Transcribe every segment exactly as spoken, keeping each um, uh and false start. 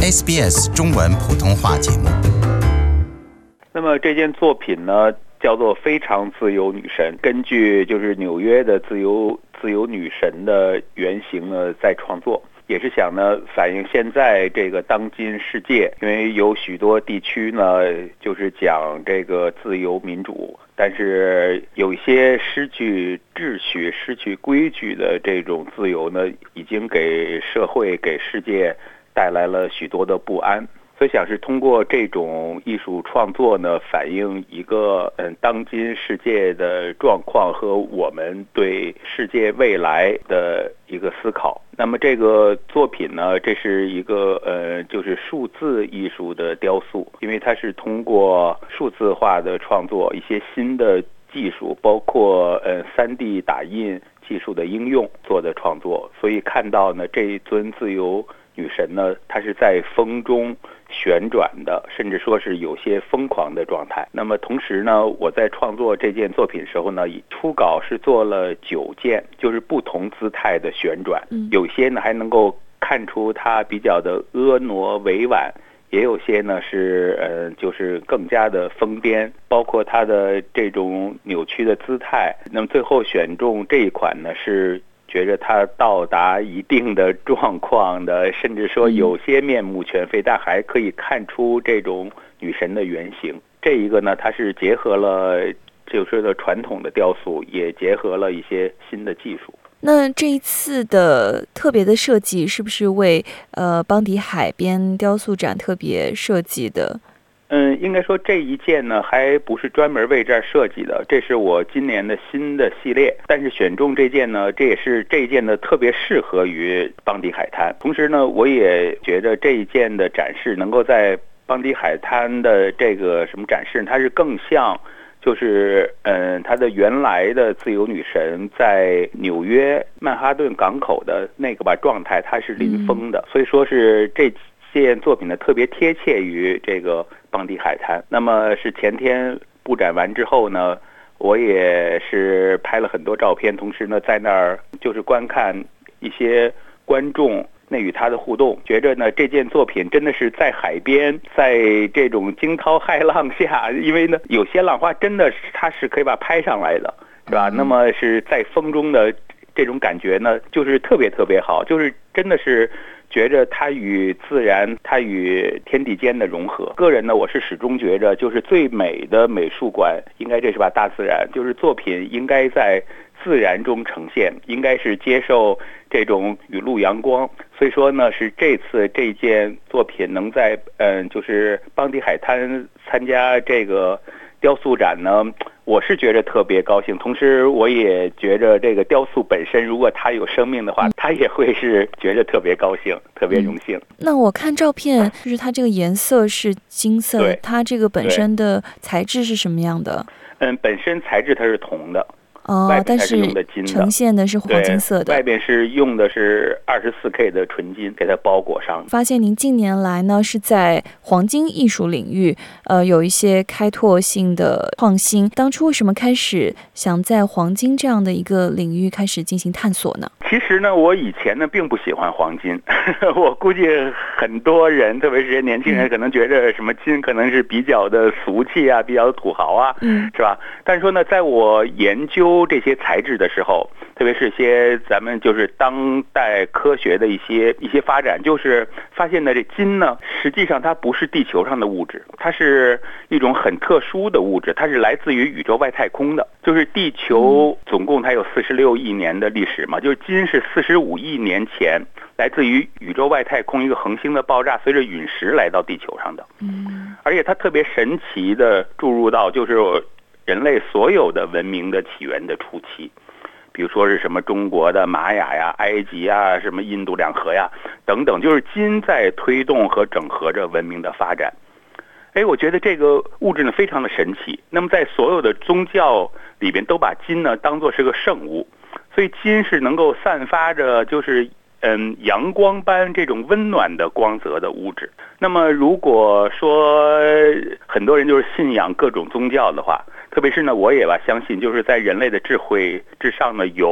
S B S 中文普通话节目。 那么这件作品呢，叫做《非常自由女神》，根据就是纽约的自由自由女神的原型呢在创作，也是想呢反映现在这个当今世界，因为有许多地区呢就是讲这个自由民主，但是有一些失去秩序、失去规矩的这种自由呢，已经给社会、给世界带来了许多的不安。所以想是通过这种艺术创作呢，反映一个嗯当今世界的状况和我们对世界未来的一个思考。那么这个作品呢，这是一个呃就是数字艺术的雕塑，因为它是通过数字化的创作，一些新的技术，包括呃 三 D 打印技术的应用做的创作，所以看到呢这一尊自由女神呢，她是在风中旋转的，甚至说是有些疯狂的状态。那么同时呢，我在创作这件作品时候呢，初稿是做了九件，就是不同姿态的旋转，有些呢还能够看出它比较的婀娜委婉，也有些呢是呃就是更加的疯癫，包括它的这种扭曲的姿态。那么最后选中这一款呢，是觉着它到达一定的状况的，甚至说有些面目全非，但还可以看出这种女神的原型。这一个呢，它是结合了就是说的传统的雕塑，也结合了一些新的技术。 那这一次的特别的设计是不是为呃邦迪海边雕塑展特别设计的？ 嗯，应该说这一件呢，还不是专门为这儿设计的，这是我今年的新的系列。但是选中这件呢，这也是这一件呢特别适合于邦迪海滩。同时呢，我也觉得这一件的展示能够在邦迪海滩的这个什么展示，它是更像就是嗯，它的原来的自由女神在纽约曼哈顿港口的那个吧状态，它是临风的，所以说是这这件作品呢特别贴切于这个邦迪海滩。那么是前天布展完之后呢，我也是拍了很多照片，同时呢在那儿就是观看一些观众那与他的互动，觉着呢这件作品真的是在海边，在这种惊涛骇浪下，因为呢有些浪花真的是它是可以把它拍上来的，是吧？那么是在风中的这种感觉呢，就是特别特别好，就是真的是觉着它与自然，它与天地间的融合。个人呢，我是始终觉着，就是最美的美术馆应该这是吧大自然，就是作品应该在自然中呈现，应该是接受这种雨露阳光。所以说呢，是这次这件作品能在嗯，就是邦迪海滩参加这个雕塑展呢，我是觉得特别高兴。同时我也觉着这个雕塑本身，如果它有生命的话，它也会是觉得特别高兴，特别荣幸。 嗯、那我看照片，就是它这个颜色是金色，它这个本身的材质是什么样的？ 嗯，本身材质它是铜的。 哦，但是呈现的是黄金色的， 外边是用的是 二十四 K 的纯金给它包裹上。 发现您近年来呢是在黄金艺术领域呃有一些开拓性的创新，当初为什么开始想在黄金这样的一个领域开始进行探索呢？ 其实呢，我以前呢并不喜欢黄金我估计很多人特别是年轻人可能觉得什么金可能是比较的俗气啊，比较土豪啊，嗯，是吧？但是说呢，在我研究这些材质的时候，特别是些咱们就是当代科学的一些一些发展，就是发现呢这金呢实际上它不是地球上的物质，它是一种很特殊的物质，它是来自于宇宙外太空的。就是地球总共它有四十六亿年的历史嘛，就是金是四十五亿年前来自于宇宙外太空一个恒星的爆炸，随着陨石来到地球上的。嗯，而且它特别神奇的注入到就是人类所有的文明的起源的初期，比如说是什么中国的玛雅呀、埃及呀、什么印度两河呀等等，就是金在推动和整合着文明的发展。哎，我觉得这个物质呢非常的神奇。那么在所有的宗教里边都把金呢当作是个圣物，所以金是能够散发着就是嗯阳光般这种温暖的光泽的物质。那么如果说很多人就是信仰各种宗教的话，特别是呢我也吧相信就是在人类的智慧之上呢有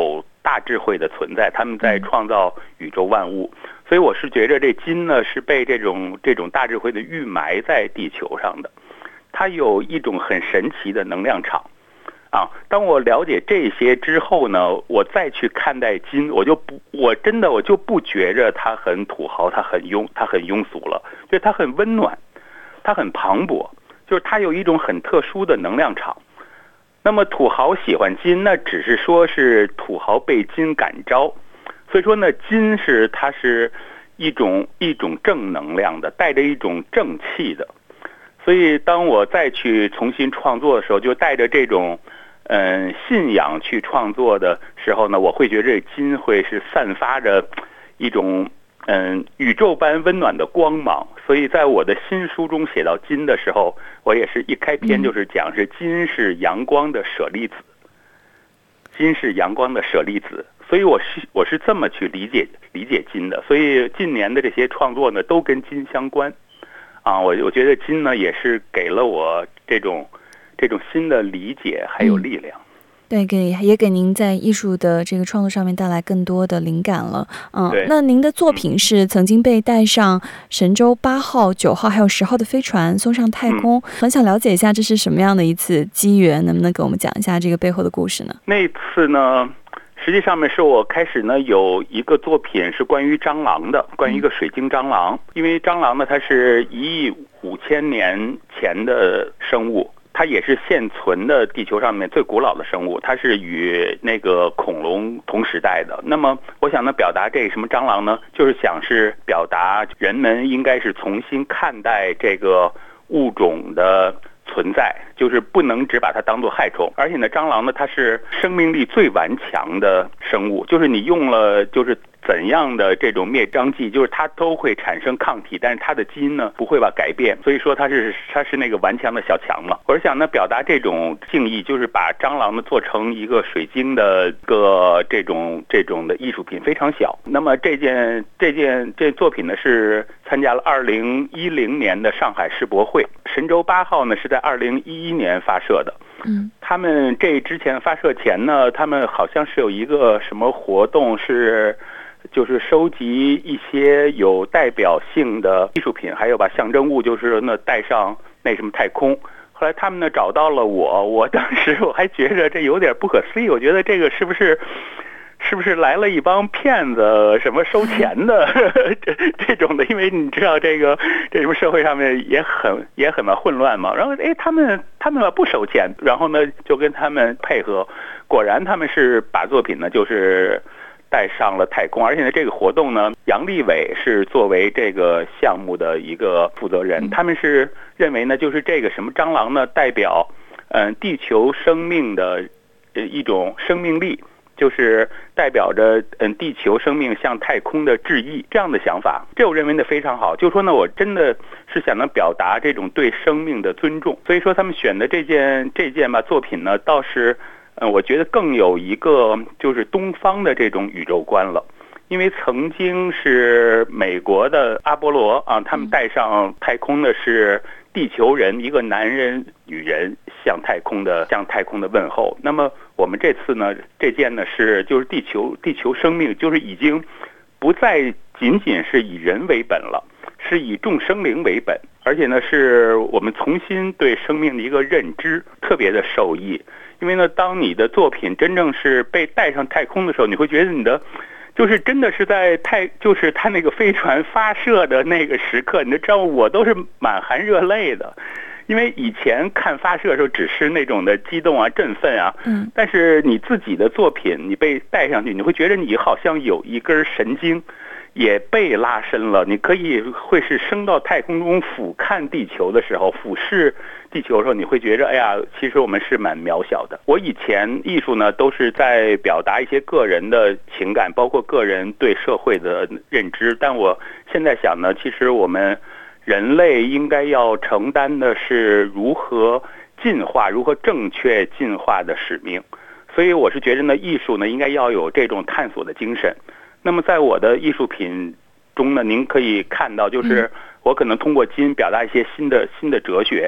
大智慧的存在，他们在创造宇宙万物。所以我是觉着这金呢是被这种这种大智慧的预埋在地球上的，它有一种很神奇的能量场啊。当我了解这些之后呢，我再去看待金，我就不我真的我就不觉着它很土豪，它很庸它很庸俗了，觉得它很温暖，它很磅礴，就是它有一种很特殊的能量场。那么土豪喜欢金，那只是说是土豪被金感召，所以说呢，金是它是一种一种正能量的，带着一种正气的。所以当我再去重新创作的时候，就带着这种嗯信仰去创作的时候呢，我会觉得这金会是散发着一种嗯宇宙般温暖的光芒。所以在我的新书中写到金的时候，我也是一开篇就是讲是金是阳光的舍利子，金是阳光的舍利子。所以我是我是这么去理解理解金的。所以近年的这些创作呢，都跟金相关啊。我我觉得金呢也是给了我这种这种新的理解还有力量。 嗯对，给也给您在艺术的这个创作上面带来更多的灵感了。嗯，那您的作品是曾经被带上神舟八号、九号还有十号的飞船送上太空，嗯、很想了解一下这是什么样的一次机缘，能不能给我们讲一下这个背后的故事呢？ 那次呢，实际上面是我开始呢有一个作品是关于蟑螂的，关于一个水晶蟑螂，嗯、因为蟑螂呢它是一亿五千年前的生物。它也是现存的地球上面最古老的生物，它是与那个恐龙同时代的。那么我想呢，表达这什么蟑螂呢，就是想是表达人们应该是重新看待这个物种的存在，就是不能只把它当作害虫。而且呢，蟑螂呢它是生命力最顽强的生物，就是你用了就是怎样的这种灭蟑剂，就是它都会产生抗体，但是它的基因呢不会吧改变，所以说它是它是那个顽强的小强嘛。我是想呢表达这种敬意，就是把蟑螂呢做成一个水晶的一个这种这种的艺术品，非常小。那么这件这件这作品呢是参加了二零一零年的上海世博会，神舟八号呢是在二零一一年发射的。 嗯， 他们这之前发射前呢，他们好像是有一个什么活动是。就是收集一些有代表性的艺术品，还有把象征物就是那带上那什么太空。后来他们呢找到了我，我当时我还觉着这有点不可思议，我觉得这个是不是是不是来了一帮骗子，什么收钱的这这种的？因为你知道这个这什么社会上面也很也很混乱嘛。然后哎，他们他们不收钱，然后呢就跟他们配合，果然他们是把作品呢就是带上了太空。而且呢这个活动呢，杨利伟是作为这个项目的一个负责人，他们是认为呢就是这个什么蟑螂呢代表嗯、呃、地球生命的一种生命力，就是代表着嗯地球生命向太空的致意，这样的想法，这我认为呢非常好。就是说呢，我真的是想能表达这种对生命的尊重，所以说他们选的这件这件吧作品呢，倒是嗯我觉得更有一个就是东方的这种宇宙观了。因为曾经是美国的阿波罗啊，他们带上太空的是地球人，一个男人女人向太空的向太空的问候。那么我们这次呢，这件呢是就是地球地球生命，就是已经不再仅仅是以人为本了，是以众生灵为本，而且呢是我们重新对生命的一个认知，特别的受益。因为呢，当你的作品真正是被带上太空的时候，你会觉得你的就是真的是在太，就是他那个飞船发射的那个时刻，你就知道我都是满含热泪的。因为以前看发射的时候只是那种的激动啊、振奋啊，嗯，但是你自己的作品你被带上去，你会觉得你好像有一根神经也被拉伸了，你可以会是升到太空中俯瞰地球的时候，俯视地球的时候，你会觉得哎呀，其实我们是蛮渺小的。我以前艺术呢都是在表达一些个人的情感，包括个人对社会的认知，但我现在想呢，其实我们人类应该要承担的是如何进化，如何正确进化的使命。所以我是觉得呢，艺术呢应该要有这种探索的精神。那么在我的艺术品中呢，您可以看到，就是我可能通过金表达一些新的新的哲学，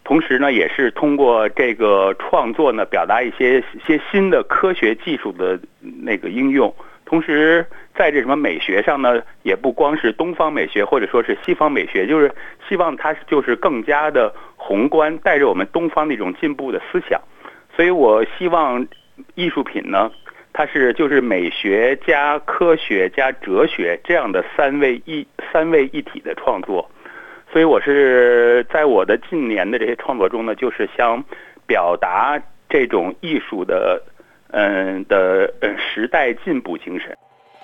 同时呢，也是通过这个创作呢，表达一些一些新的科学技术的那个应用。同时，在这什么美学上呢，也不光是东方美学或者说是西方美学，就是希望它就是更加的宏观，带着我们东方那种进步的思想。所以我希望艺术品呢，它是就是美学加科学加哲学这样的三位一三位一体的创作。所以我是在我的近年的这些创作中呢，就是想表达这种艺术的嗯的呃时代进步精神。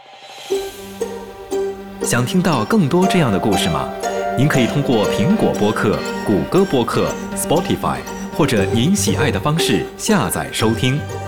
想听到更多这样的故事吗？您可以通过苹果播客、谷歌播客、Spotify 或者您喜爱的方式下载收听。